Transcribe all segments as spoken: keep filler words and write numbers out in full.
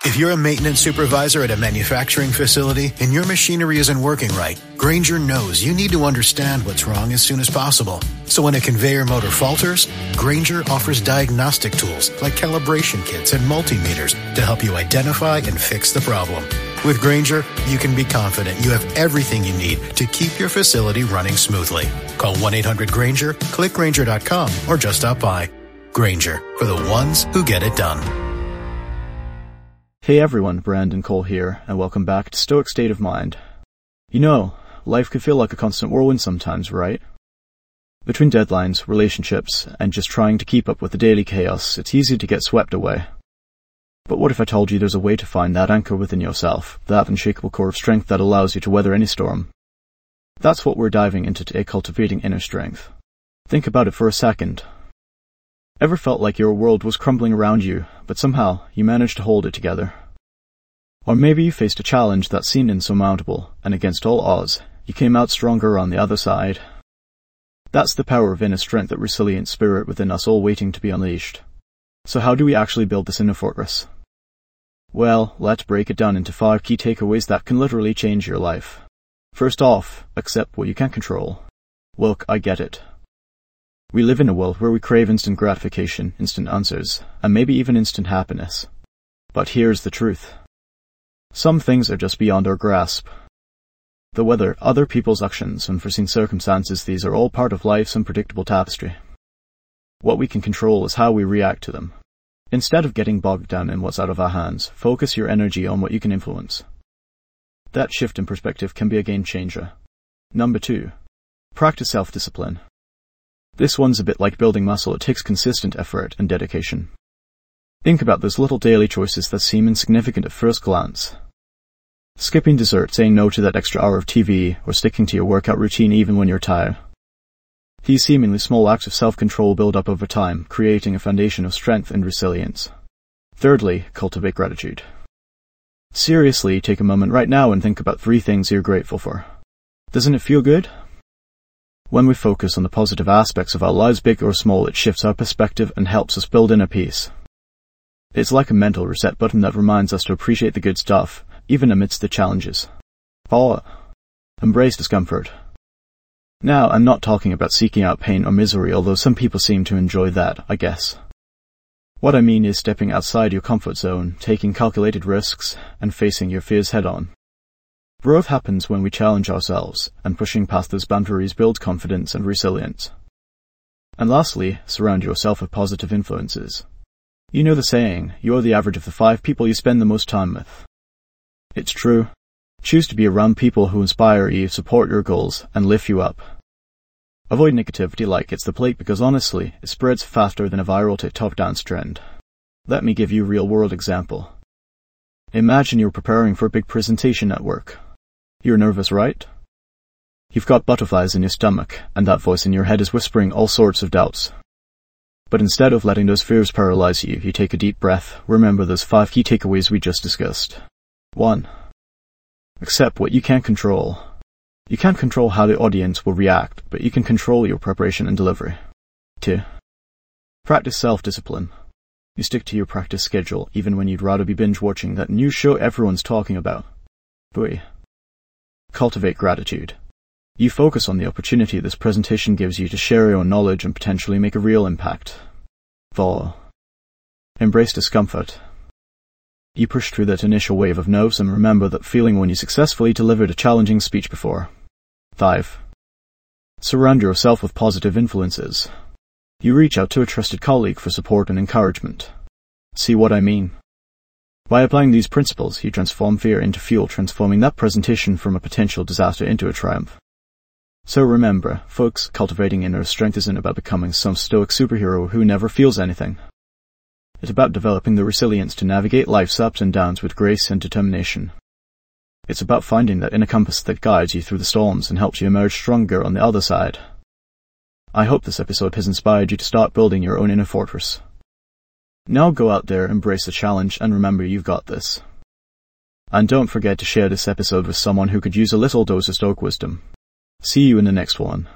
If you're a maintenance supervisor at a manufacturing facility and your machinery isn't working right, Grainger knows you need to understand what's wrong as soon as possible. So when a conveyor motor falters, Grainger offers diagnostic tools like calibration kits and multimeters to help you identify and fix the problem. With Grainger, you can be confident you have everything you need to keep your facility running smoothly. Call one eight hundred Grainger, click Grainger dot com, or just stop by. Grainger, for the ones who get it done. Hey everyone, Brandon Cole here, and welcome back to Stoic State of Mind. You know, life can feel like a constant whirlwind sometimes, right? Between deadlines, relationships, and just trying to keep up with the daily chaos, it's easy to get swept away. But what if I told you there's a way to find that anchor within yourself, that unshakable core of strength that allows you to weather any storm? That's what we're diving into today, cultivating inner strength. Think about it for a second. Ever felt like your world was crumbling around you, but somehow you managed to hold it together? Or maybe you faced a challenge that seemed insurmountable, and against all odds, you came out stronger on the other side. That's the power of inner strength, that resilient spirit within us all waiting to be unleashed. So how do we actually build this inner fortress? Well, let's break it down into five key takeaways that can literally change your life. First off, accept what you can't control. Look, I get it. We live in a world where we crave instant gratification, instant answers, and maybe even instant happiness. But here's the truth. Some things are just beyond our grasp. The weather, other people's actions, unforeseen circumstances, these are all part of life's unpredictable tapestry. What we can control is how we react to them. Instead of getting bogged down in what's out of our hands, focus your energy on what you can influence. That shift in perspective can be a game changer. Number two, practice self-discipline. This one's a bit like building muscle. It takes consistent effort and dedication. Think about those little daily choices that seem insignificant at first glance. Skipping dessert, saying no to that extra hour of T V, or sticking to your workout routine even when you're tired. These seemingly small acts of self-control build up over time, creating a foundation of strength and resilience. Thirdly, cultivate gratitude. Seriously, take a moment right now and think about three things you're grateful for. Doesn't it feel good? When we focus on the positive aspects of our lives, big or small, it shifts our perspective and helps us build inner peace. It's like a mental reset button that reminds us to appreciate the good stuff, even amidst the challenges. Four, embrace discomfort. Now, I'm not talking about seeking out pain or misery, although some people seem to enjoy that, I guess. What I mean is stepping outside your comfort zone, taking calculated risks, and facing your fears head-on. Growth happens when we challenge ourselves, and pushing past those boundaries builds confidence and resilience. And lastly, surround yourself with positive influences. You know the saying, you're the average of the five people you spend the most time with. It's true. Choose to be around people who inspire you, support your goals, and lift you up. Avoid negativity like it's the plague, because honestly, it spreads faster than a viral TikTok dance trend. Let me give you a real-world example. Imagine you're preparing for a big presentation at work. You're nervous, right? You've got butterflies in your stomach, and that voice in your head is whispering all sorts of doubts. But instead of letting those fears paralyze you, you take a deep breath. Remember those five key takeaways we just discussed. One, accept what you can't control. You can't control how the audience will react, but you can control your preparation and delivery. Two, practice self-discipline. You stick to your practice schedule, even when you'd rather be binge-watching that new show everyone's talking about. Three, cultivate gratitude. You focus on the opportunity this presentation gives you to share your knowledge and potentially make a real impact. Four, embrace discomfort. You push through that initial wave of nerves and remember that feeling when you successfully delivered a challenging speech before. Five, surround yourself with positive influences. You reach out to a trusted colleague for support and encouragement. See what I mean? By applying these principles, you transform fear into fuel, transforming that presentation from a potential disaster into a triumph. So remember, folks, cultivating inner strength isn't about becoming some stoic superhero who never feels anything. It's about developing the resilience to navigate life's ups and downs with grace and determination. It's about finding that inner compass that guides you through the storms and helps you emerge stronger on the other side. I hope this episode has inspired you to start building your own inner fortress. Now go out there, embrace the challenge, and remember you've got this. And don't forget to share this episode with someone who could use a little dose of stoic wisdom. See you in the next one.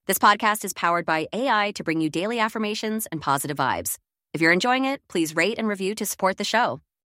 This podcast is powered by A I to bring you daily affirmations and positive vibes. If you're enjoying it, please rate and review to support the show.